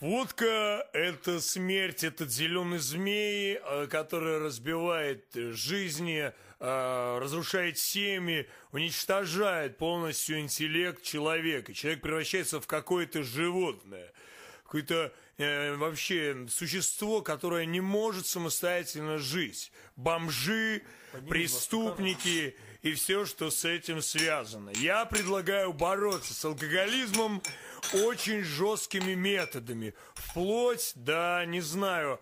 Водка – это смерть, это зеленый змей, который разбивает жизни, разрушает семьи, уничтожает полностью интеллект человека. Человек превращается в какое-то животное, какое-то вообще существо, которое не может самостоятельно жить. Бомжи, преступники и все, что с этим связано. Я предлагаю бороться с алкоголизмом очень жесткими методами. Вплоть до, не знаю,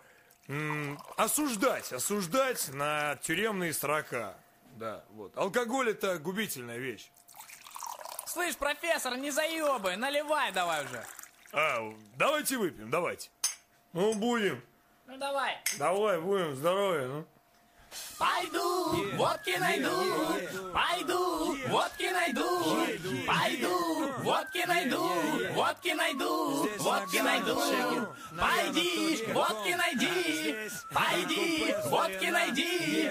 осуждать на тюремные срока. Да, вот. Алкоголь – это губительная вещь. Слышь, профессор, не заебай, наливай давай уже. Давайте выпьем, давайте. Ну, будем. Ну, давай. Давай, будем, здоровья, ну. Пойду, водки найду, пойду, водки найду, пойду, водки найду, водки найду, водки найду, пойди, водки найди, пойди, водки найди,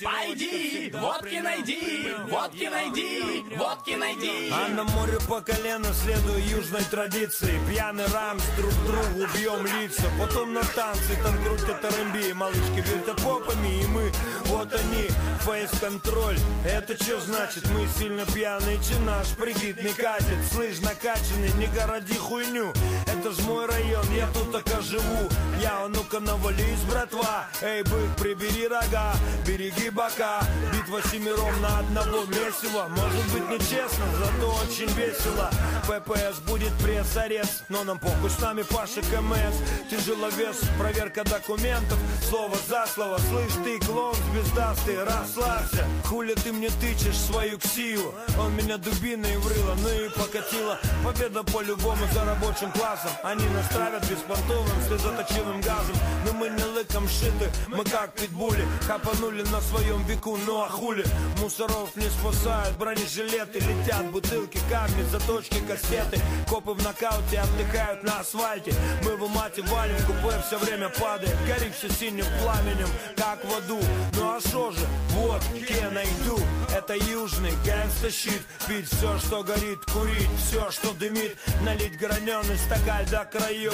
пойди, водки найди, водки найди, водки найди. А на море по колено, следуя южной традиции, пьяный рамс, друг другу бьем лица, потом на танцы, там крутят R&B, малышки вертят попами, и мы, вот они, фейс-контроль. Это что значит? Мы сильно пьяные, че наш прикид не катит. Слышь, накачанный, не городи хуйню. Это ж мой район, я тут так живу. Я, ну-ка навались, братва. Эй, бык, прибери рога, береги бока. Битва семером на одного месива. Может быть нечестно, зато очень весело. ППС будет пресс-арест, но нам похуй, с нами Паша КМС. Тяжеловес, проверка документов. Слово за слово, слышь, ты клон звездастый, расслабься. Хули ты мне тычешь свою ксию? Он меня дубиной врыло, ну и покатила. Победа по-любому за рабочим классом. Они нас травят беспонтовым, слезоточивым газом. Но мы не лыком шиты, мы как питбули. Хапанули на своем веку, ну а хули? Мусоров не спасают, бронежилеты летят, бутылки, камни, заточки, кассеты. Копы в нокауте отдыхают на асфальте. Мы в умате валим, купе все время падает, горит все синим пламенем, как в аду. Ну а шо же, вот, ке найду. Это южный гангста-щит. Пить все, что горит, курить все, что дымит. Налить граненый стакан до краев.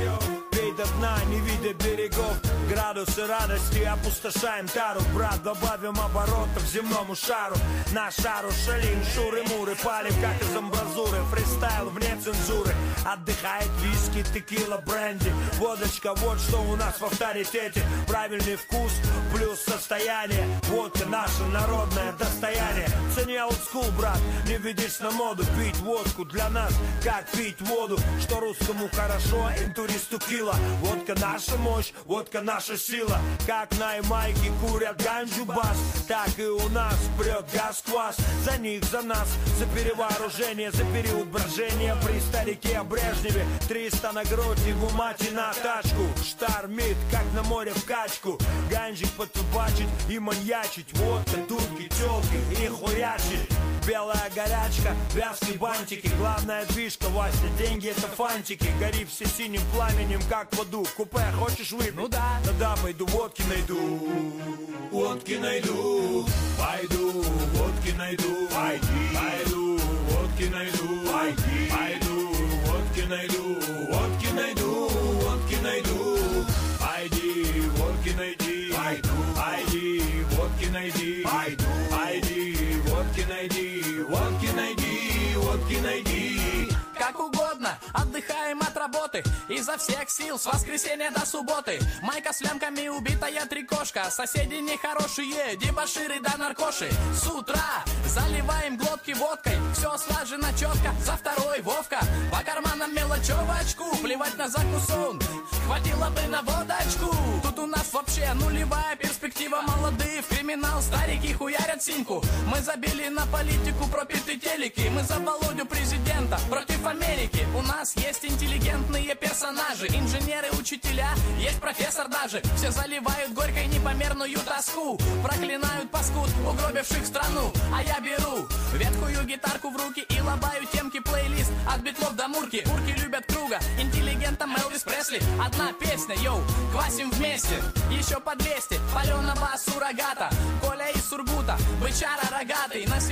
Пей до дна, не видя берегов. Градусы радости, опустошаем тару. Брат, добавим оборотов земному шару. На шару шалим, шуры-муры. Палим, как из амбразуры. Фристайл вне цензуры. Отдыхает виски, текила, бренди. Водочка, вот что у нас в авторитете. Правильный вкус плюс состояние. Водка наше народное достояние. Цени олдскул, брат, не ведись на моду. Пить водку для нас, как пить воду. Что русскому хорошо, интуристу кило. Водка наша мощь, водка наша сила. Как на Ямайке курят ганджу бас, так и у нас прет газ-квас. За них, за нас, за перевооружение, за период брожения. При старике Брежневе 300 на грудь и в умате на тачку. Штормит, как на море в качку. Ганджик подтубачить и маньячить. Водка, дудки, тёлки и хуячить. Белая горячка, вязкие бантики. Главная движка, Вася, деньги это фантики. Гори все синим пламенем, как в аду. Купе хочешь выпить? Ну да. Тогда пойду водки найду. Водки найду. Пойду, водки найду. Пойду, водки найду. Пойду, водки найду. Водки найду, водки найду. Пойди, водки найди. Пойди, водки найди. Пойди, водки найди. Водки найди, водки найди. Как угодно, отдыхаем от работы. Изо всех сил, с воскресенья до субботы. Майка с лямками, убитая трикошка. Соседи нехорошие, дебоширы да наркоши. С утра заливаем глотки водкой. Все слажено четко, за второй Вовка. По карманам мелочевочку, плевать на закусон. Хватило бы на водочку. Тут у нас вообще нулевая перспектива. Молодые в криминал, старики хуярят синьку. Мы забили на политику, пропиты телеки. Мы за Володю президента, против Америки. У нас есть интеллигентные персонажи. Инженеры, учителя, есть профессор даже. Все заливают горькой непомерную тоску. Проклинают паскуд, угробивших страну. А я беру ветхую гитарку в руки и лобаю темки плейлист. От битлов до мурки, урки любят круга. Интеллигентам Элвис Пресли. Одна песня, йоу, квасим вместе. Еще по 200, палена бас суррогата. Коля из Сургута, бычара рогатый. На себя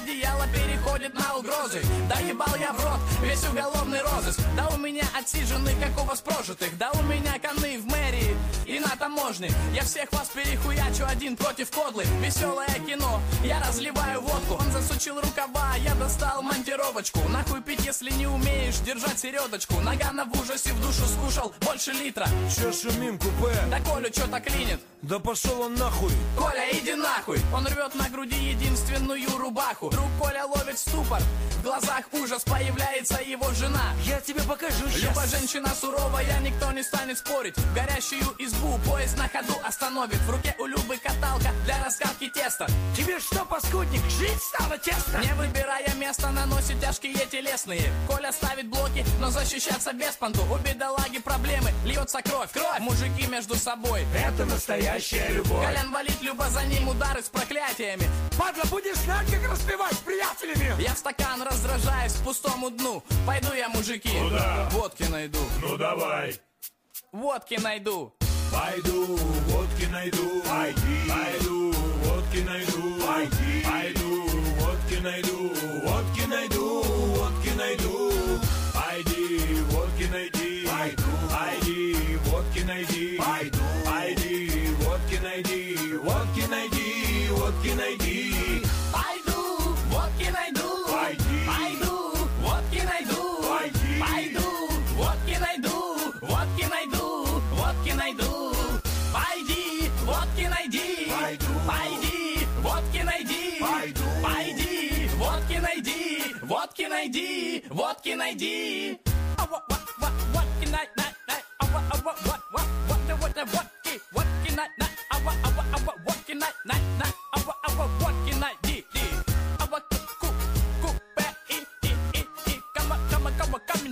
одеяло переходит на угрозы. Да ебал я в рот весь уголовный розыск. Да у меня отсиженных, как у вас прожитых. Да у меня коны в мэрии и на таможне. Я всех вас перехуячу один против кодлы. Веселое кино, я разливаю водку. Он засучил рукава, я достал монтировочку. Нахуй пить, если не умеешь держать середочку. Нагана в ужасе в душу скушал больше литра. Че шумим, купе? Да Колю что-то клинит. Да пошел он нахуй. Коля, иди нахуй. Он рвет на груди единственную рубаху. Друг Коля ловит ступор. В глазах ужас, появляется его жена. Я тебе покажу сейчас. Люба женщина суровая, никто не станет спорить. В горящую избу поезд на ходу остановит. В руке у Любы каталка для раскатки теста. Тебе что, паскудник, жить стало тесно? Не выбирая место, наносит тяжкие телесные. Коля ставит блоки, но защищаться без понту. У бедолаги проблемы, льется кровь. Кровь, мужики между собой. Это настоящая любовь. Колян валит, Люба за ним удары с проклятиями. Падла, будешь знать, как распевать с приятелями. Я в стакан раздражаюсь пустому дну. Пойду я, мужики, Куда? водки найду. Ну давай. Водки найду. Пойду, водки найду. Пойду, водки найду. Пойду, водки найду. Водки найду, водки найду. Пойди, водки найди. Пойди, водки найди. Пойди, водки найди. Водки найди, водки найди. Пойду, водки найду. Пойду, водки найду. Пойду, водки найду. Водки найду. Водки найду. Пойди, водки найди. Пойди, водки найди. Пойди, водки найди. Водки найди. Водки найди. Водки найди.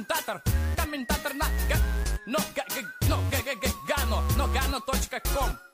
Комментатор на Gano.com